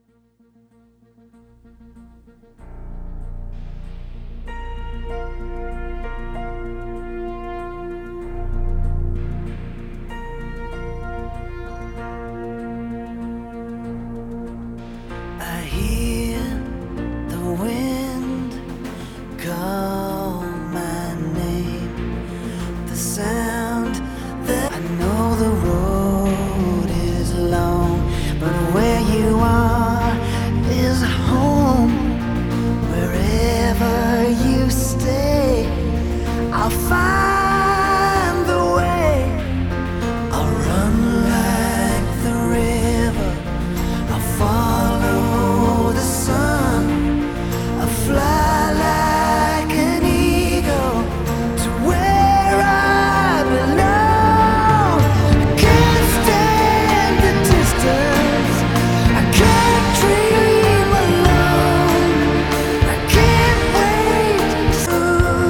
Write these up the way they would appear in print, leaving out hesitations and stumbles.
I hear the wind call my name, the sound that I know the road is long, but where you are is home. Wherever you stay, I'll find the way. I'll run like the river, I'll follow the sun, I'll fly like an eagle to where I belong. I can't stand the distance, I can't dream alone, I can't wait to.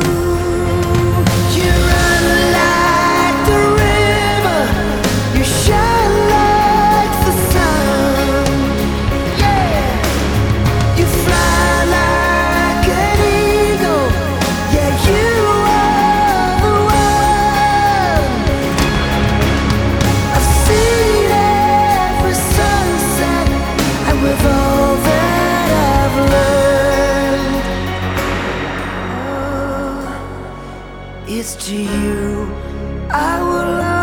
You run like the river, you shine like the sun, yeah. You fly like an eagle, yeah, you are the one. I've seen every sunset, and with all that I've learned, oh, it's to you I will